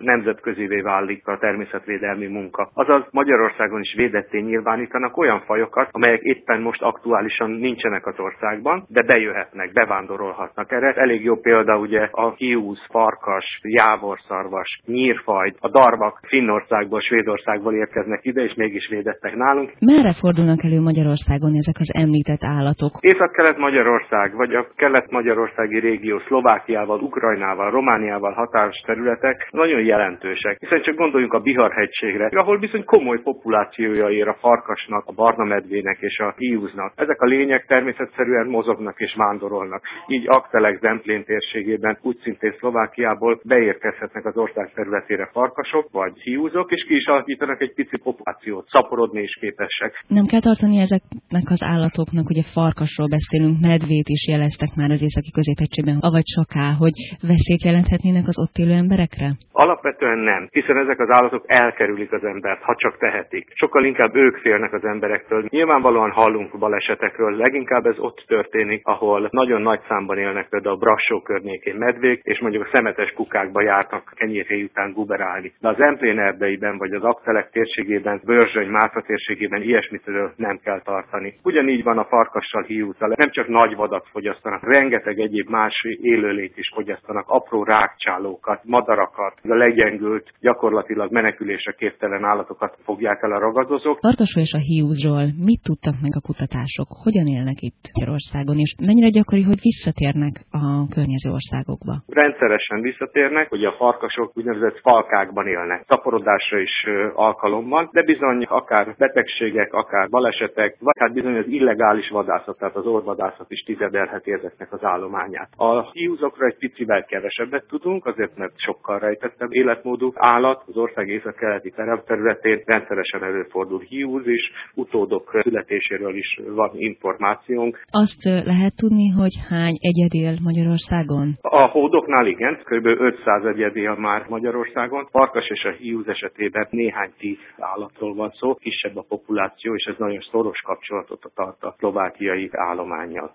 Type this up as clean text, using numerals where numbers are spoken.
nemzetközivé válik a természetvédelmi munka. Azaz Magyarországon is védetté nyilvánítanak olyan fajokat, amelyek éppen most aktuálisan nincsenek az országban, de bejöhetnek, bevándorolhatnak. Erre elég jó példa ugye a hiúz, farkas, jávorszarvas, nyírfaj, a darvak Finnországból, Svédországból érkeznek ide, és mégis védettek nálunk. Merre fordulnak elő Magyarországon ezek az említett állatok? Észak-Kelet-Magyarország, vagy a kelet-magyarországi régió Szlovákiával, Ukrajnával, Romániával határos területek nagyon jelentősek. Hiszen csak gondoljunk a Bihar-hegységre, ahol bizony komoly populációja ér a farkasnak, a barnamedvének és a hiúznak. Ezek a lények természetszerűen mozognak és vándorolnak. Így Aggtelek Zemplén térségében, úgy szintén Szlovákiából beérkezhetnek az ország területére farkasok vagy hiúzok, és ki is alakítanak egy pici populációt, szaporodni is képesek. Nem kell tartani ezeknek az állatoknak, ugye farkasról beszélünk, medvét is jeleztek már az északi középhegységben, avagy saká, hogy veszélyt jelenthetnének az ott élő emberekre? Alapvetően nem, hiszen ezek az állatok elkerülik az embert, ha csak tehetik. Sokkal inkább ők félnek az emberektől. Nyilvánvalóan hallunk balesetekről, leginkább ez ott történik, ahol nagyon nagy számban élnek például a Brassó környékén medvék, és mondjuk a szemetes kukákba járnak kenyérhéj után guberálni. De az Zemplén erdeiben vagy az Aggtelek térségében, Börzsöny, Márta térségében ilyesmitől nem kell tartani. Ugyanígy van a farkassal, hiúzzal, nem csak nagy vadat fogyasztanak, rengeteg egyéb más élőlényt is fogyasztanak, apró rágcsálókat, madarakat, a legyengült, gyakorlatilag menekülésre képtelen állatokat fogják el a ragadozók. Farkasról és a hiúzról mit tudtak meg a kutatások? Hogyan élnek itt Magyarországon, és mennyire gyakori, hogy visszatérnek a környező országokba? Rendszeresen visszatérnek, hogy a farkasok úgynevezett falkákban élnek. Szaporodásra is alkalom van, de bizony akár betegségek, akár balesetek, vagy hát bizony az illegális vadászat, tehát az orvadászat is tizedelheti ezeknek az állományát. A hiúzokra egy picivel kevesebbet tudunk, azért mert sokkal rejtettebb életmódú állat. Az ország észak-keleti területén rendszeresen előfordul hiúz is, utódok születéséről is van információnk. Azt lehet tudni, hogy hány egyed él Magyarországon? A hódoknál igen, kb. 500 egyed él már Magyarországon. Farkas és a hiúz esetében néhány 10 állatról van szó, kisebb a populáció, és ez nagyon szoros kapcsolatot tart a szlovákiai állománnyal.